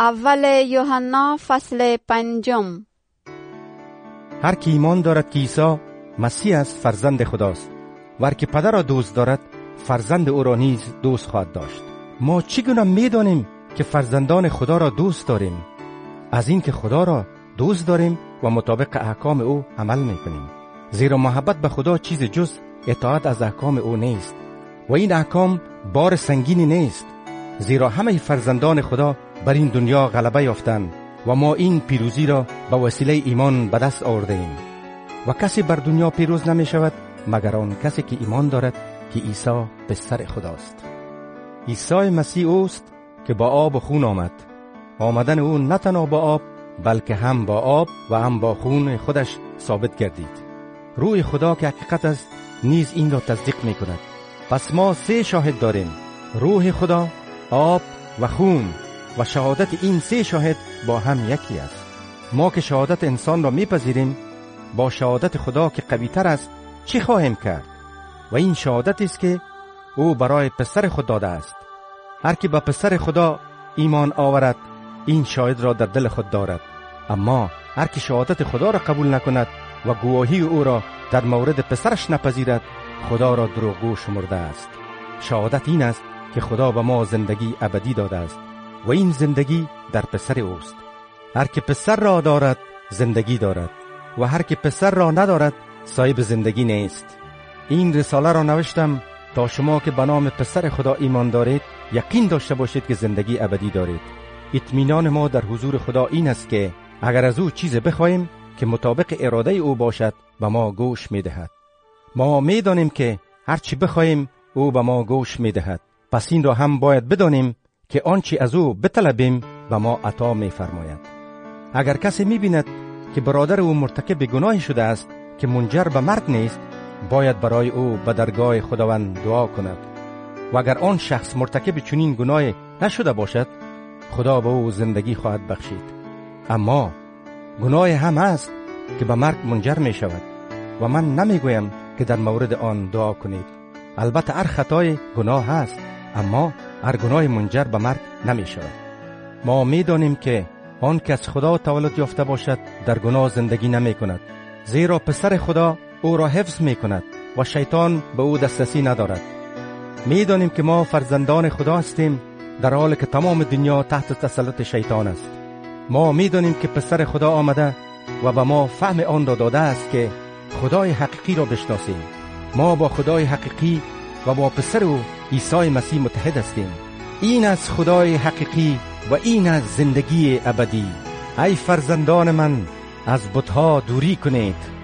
اول یوحنا فصل 5. هر کی ایمان دارد که عیسی مسیح است فرزند خداست و هر کی پدر را دوست دارد فرزند او را نیز دوست خواهد داشت. ما چگونه می‌دانیم که فرزندان خدا را دوست داریم؟ از این که خدا را دوست داریم و مطابق احکام او عمل می‌کنیم. زیرا محبت به خدا چیز جز اطاعت از احکام او نیست و این احکام بار سنگینی نیست، زیرا همه فرزندان خدا بر این دنیا غلبه یافتند و ما این پیروزی را به وسیله ایمان به دست آورده‌ایم. و کسی بر دنیا پیروز نمی شود مگر آن کسی که ایمان دارد که عیسی پسر خداست. عیسی مسیح اوست که با آب و خون آمد. آمدن او نه تنها با آب بلکه هم با آب و هم با خون خودش ثابت گردید. روح خدا که حقیقت است نیز این را تصدیق می کند. پس ما سه شاهد داریم: روح خدا، آب و خون، و شهادت این سه شاهد با هم یکی است. ما که شهادت انسان را میپذیریم، با شهادت خدا که قوی تر است چی خواهیم کرد؟ و این شهادت است که او برای پسر خود داده است. هر کی به پسر خدا ایمان آورد این شاهد را در دل خود دارد. اما هر کی شهادت خدا را قبول نکند و گواهی او را در مورد پسرش نپذیرد خدا را دروغگو شمرده است. شهادت این است که خدا به ما زندگی ابدی داده است و این زندگی در پسر اوست. هر که پسر را دارد زندگی دارد و هر که پسر را ندارد صاحب زندگی نیست. این رساله را نوشتم تا شما که به نام پسر خدا ایمان دارید یقین داشته باشید که زندگی ابدی دارید. اطمینان ما در حضور خدا این است که اگر از او چیز بخواهیم که مطابق اراده او باشد به ما گوش می‌دهد. ما می‌دانیم که هر چی بخواهیم او به ما گوش می‌دهد. پس این را هم باید بدانیم که آنچه از او بطلبیم به ما عطا می‌فرماید. اگر کسی می‌بیند که برادر او مرتکب گناهی شده است که منجر به مرگ نیست، باید برای او به درگاه خداوند دعا کند. و اگر آن شخص مرتکب چنین گناهی نشده باشد، خدا به او زندگی خواهد بخشید. اما گناه هم است که به مرگ منجر می شود و من نمیگویم که در مورد آن دعا کنید. البته هر خطای گناه هست، اما هر گناه منجر به مرگ نمی شود. ما می دانیم که آن که از خدا تولد یافته باشد در گناه زندگی نمی کند، زیرا پسر خدا او را حفظ می کند و شیطان به او دسترسی ندارد. می دانیم که ما فرزندان خدا هستیم در حالی که تمام دنیا تحت تسلط شیطان است. ما می دانیم که پسر خدا آمده و به ما فهم آن را داده است که خدای حقیقی را بشناسیم. ما با خدای حقیقی و با پسر او عیسی مسیح متحد هستیم. این از خدای حقیقی و این از زندگی ابدی. ای فرزندان من، از بت‌ها دوری کنید.